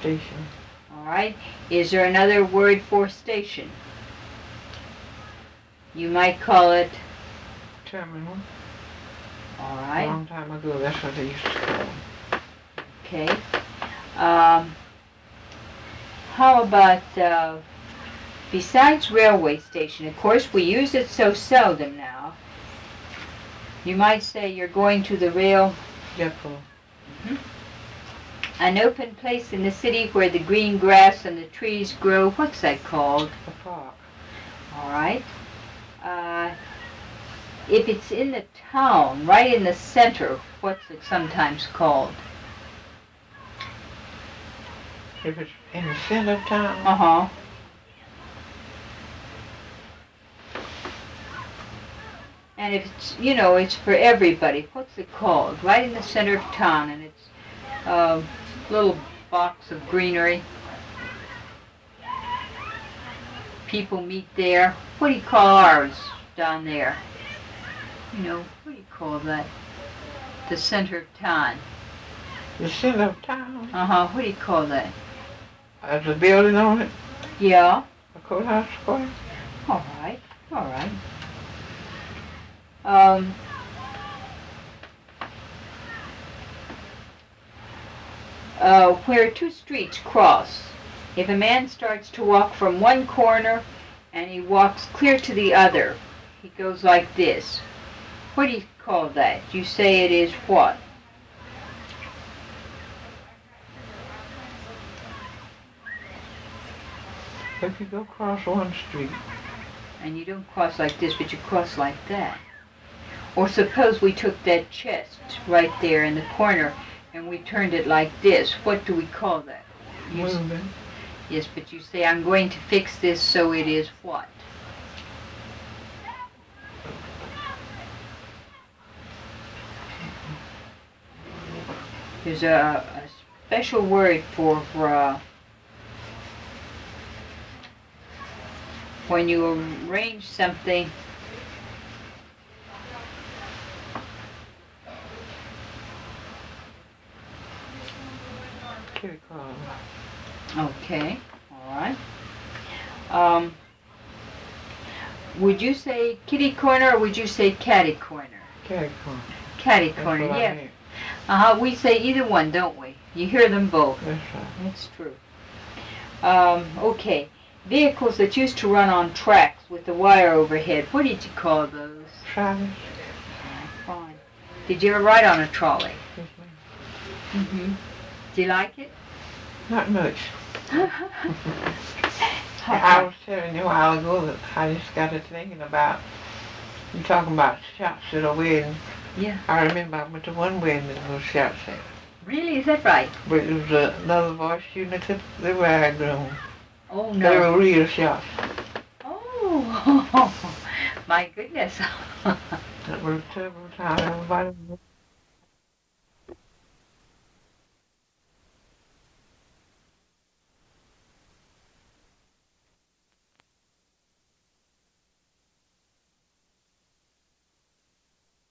station. All right. Is there another word for station? You might call it Terminal. all A right. long time ago, that's what they used to call them. Okay. How about besides railway station? Of course, we use it so seldom now. You might say you're going to the rail. Depot. An open place in the city where the green grass and the trees grow. What's that called? A park. All right. If it's in the town, right in the center, what's it sometimes called? If it's in the center of town. Uh-huh. And if it's, it's for everybody, what's it called? Right in the center of town, and it's a little box of greenery. People meet there. What do you call ours down there? What do you call that? The center of town. The center of town? Uh-huh. What do you call that? There's a building on it? Yeah. A courthouse square? All right. All right. Where two streets cross. If a man starts to walk from one corner and he walks clear to the other, he goes like this. What do you call that? You say it is what? If you go across one street. And you don't cross like this, but you cross like that. Or suppose we took that chest right there in the corner and we turned it like this. What do we call that? Moving. Yes, but you say, I'm going to fix this so it is what? There's a special word for when you arrange something. Kitty corner. Okay, all right. Would you say kitty corner or would you say catty corner? Catty corner. Catty corner, yeah. We say either one, don't we? You hear them both. That's right. That's true. Okay. Vehicles that used to run on tracks with the wire overhead, what did you call those? Trolleys. Fine. Did you ever ride on a trolley? Yes, ma'am. Mm-hmm. Do you like it? Not much. I was telling you a while ago that I just got to thinking about, you talking about shots at a wedding. Yeah. I remember I went to one wedding that was shots at. Really? Is that right? But it was another voice shooting at the bridegroom. Oh, They no. were real shots. Oh, my goodness. That was a terrible time. Everybody was